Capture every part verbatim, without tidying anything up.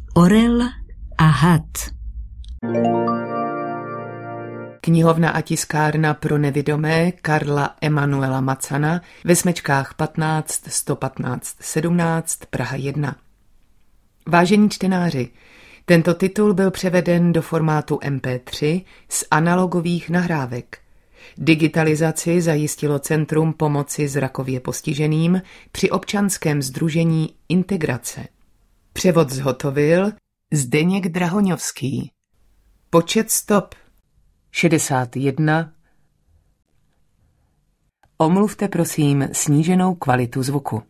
Orel a had. Knihovna a tiskárna pro nevidomé Karla Emanuela Macana ve Smečkách patnáct sto patnáct sedmnáct Praha jedna. Vážení čtenáři, tento titul byl převeden do formátu em pé tři z analogových nahrávek. Digitalizaci zajistilo Centrum pomoci zrakově postiženým při občanském sdružení Integrace. Převod zhotovil Zdeněk Drahoňovský. Počet stop šedesát jedna. Omluvte prosím sníženou kvalitu zvuku.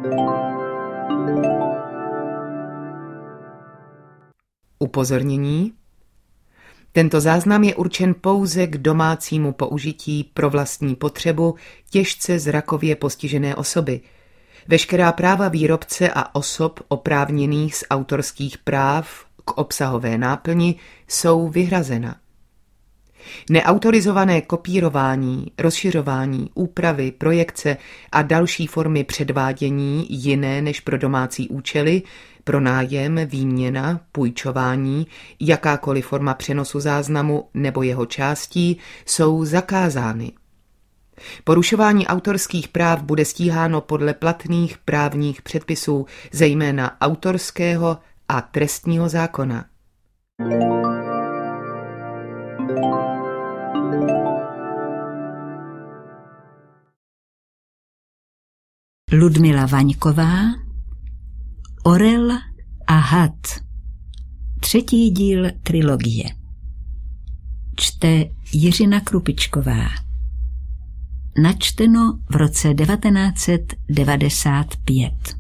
Upozornění. Tento záznam je určen pouze k domácímu použití pro vlastní potřebu těžce zrakově postižené osoby. Veškerá práva výrobce a osob oprávněných z autorských práv k obsahové náplni jsou vyhrazena. Neautorizované kopírování, rozšiřování, úpravy, projekce a další formy předvádění jiné než pro domácí účely, pronájem, výměna, půjčování, jakákoliv forma přenosu záznamu nebo jeho částí jsou zakázány. Porušování autorských práv bude stíháno podle platných právních předpisů, zejména autorského a trestního zákona. Ludmila Vaňková, Orel a had. Třetí díl trilogie. Čte Jiřina Krupičková. Načteno v roce devatenáct set devadesát pět.